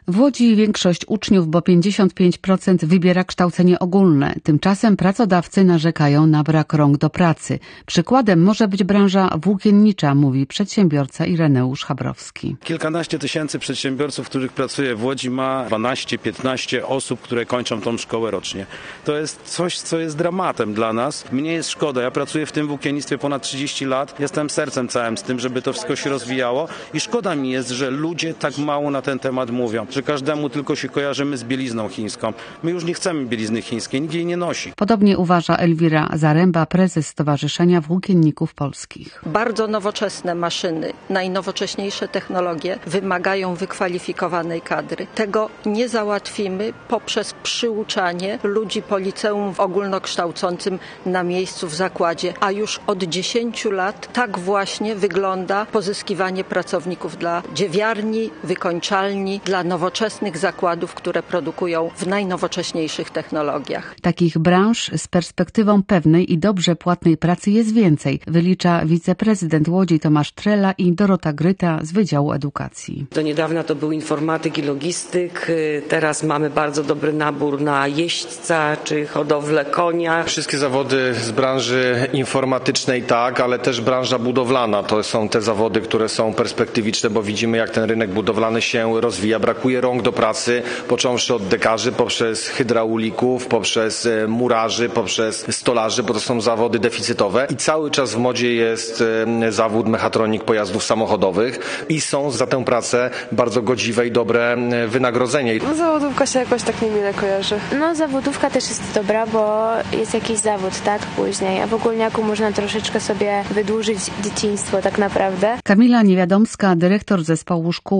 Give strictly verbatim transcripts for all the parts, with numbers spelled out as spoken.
W Łodzi większość uczniów, bo pięćdziesiąt pięć procent wybiera kształcenie ogólne. Tymczasem pracodawcy narzekają na brak rąk do pracy. Przykładem może być branża włókiennicza, mówi przedsiębiorca Ireneusz Chabrowski. Kilkanaście tysięcy przedsiębiorców, których pracuje w Łodzi, ma dwanaście piętnaście osób, które kończą tą szkołę rocznie. To jest coś, co jest dramatem dla nas. Mnie jest szkoda. Ja pracuję w tym włókiennictwie ponad trzydzieści lat. Jestem sercem całym z tym, żeby to wszystko się rozwijało i szkoda mi jest, że ludzie tak mało na ten temat mówią, że każdemu tylko się kojarzymy z bielizną chińską. My już nie chcemy bielizny chińskiej, nikt jej nie nosi. Podobnie uważa Elwira Zaręba, prezes Stowarzyszenia Włókienników Polskich. Bardzo nowoczesne maszyny, najnowocześniejsze technologie wymagają wykwalifikowanej kadry. Tego nie załatwimy poprzez przyuczanie ludzi po liceum ogólnokształcącym na miejscu w zakładzie, a już od dziesięciu lat tak właśnie wygląda pozyskiwanie pracowników dla dziewiarni, wykończalni, dla nowoczesnych zakładów, które produkują w najnowocześniejszych technologiach. Takich branż z perspektywą pewnej i dobrze płatnej pracy jest więcej, wylicza wiceprezydent Łodzi Tomasz Trela i Dorota Gryta z Wydziału Edukacji. Do niedawna to był informatyk i logistyk, teraz mamy bardzo dobry nabór na jeźdźca czy hodowlę konia. Wszystkie zawody z branży informatycznej tak, ale też branża budowlana. To są te zawody, które są perspektywiczne, bo widzimy, jak ten rynek budowlany się rozwija. Brakuje rąk do pracy, począwszy od dekarzy, poprzez hydraulików, poprzez murarzy, poprzez stolarzy, bo to są zawody deficytowe. I cały czas w modzie jest zawód mechatronik pojazdów samochodowych i są za tę pracę bardzo godziwe i dobre wynagrodzenie. No, zawodówka się jakoś tak niemile kojarzy. No zawodówka też jest dobra, bo jest jakiś zawód, tak, później, a w ogólniaku można troszeczkę sobie wydłużyć dzieciństwo tak naprawdę. Kamila Niewiadomska, dyrektor zespołu szkół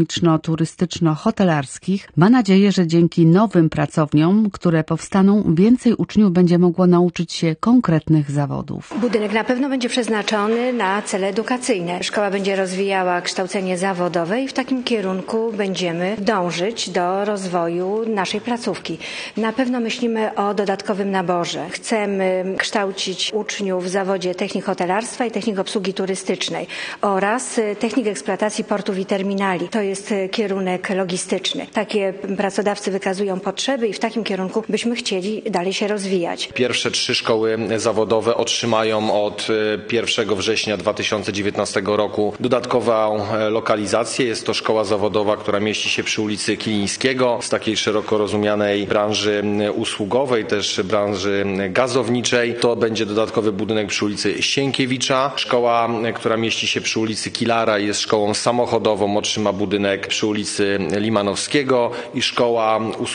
ekonomiczno-turystyczno-hotelarskich, ma nadzieję, że dzięki nowym pracowniom, które powstaną, więcej uczniów będzie mogło nauczyć się konkretnych zawodów. Budynek na pewno będzie przeznaczony na cele edukacyjne. Szkoła będzie rozwijała kształcenie zawodowe i w takim kierunku będziemy dążyć do rozwoju naszej placówki. Na pewno myślimy o dodatkowym naborze. Chcemy kształcić uczniów w zawodzie technik hotelarstwa i technik obsługi turystycznej oraz technik eksploatacji portów i terminali. To jest kierunek logistyczny. Takie pracodawcy wykazują potrzeby i w takim kierunku byśmy chcieli dalej się rozwijać. Pierwsze trzy szkoły zawodowe otrzymają od pierwszego września dwa tysiące dziewiętnastego roku dodatkową lokalizację. Jest to szkoła zawodowa, która mieści się przy ulicy Kilińskiego, z takiej szeroko rozumianej branży usługowej, też branży gazowniczej. To będzie dodatkowy budynek przy ulicy Sienkiewicza. Szkoła, która mieści się przy ulicy Kilara, jest szkołą samochodową, otrzyma budynek przy ulicy Limanowskiego i szkoła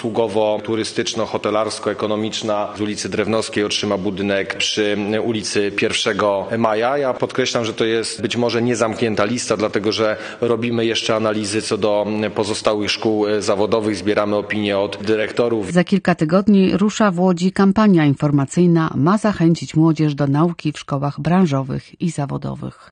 usługowo-turystyczno-hotelarsko-ekonomiczna z ulicy Drewnowskiej otrzyma budynek przy ulicy pierwszego maja. Ja podkreślam, że to jest być może niezamknięta lista, dlatego że robimy jeszcze analizy co do pozostałych szkół zawodowych, zbieramy opinie od dyrektorów. Za kilka tygodni rusza w Łodzi kampania informacyjna, ma zachęcić młodzież do nauki w szkołach branżowych i zawodowych.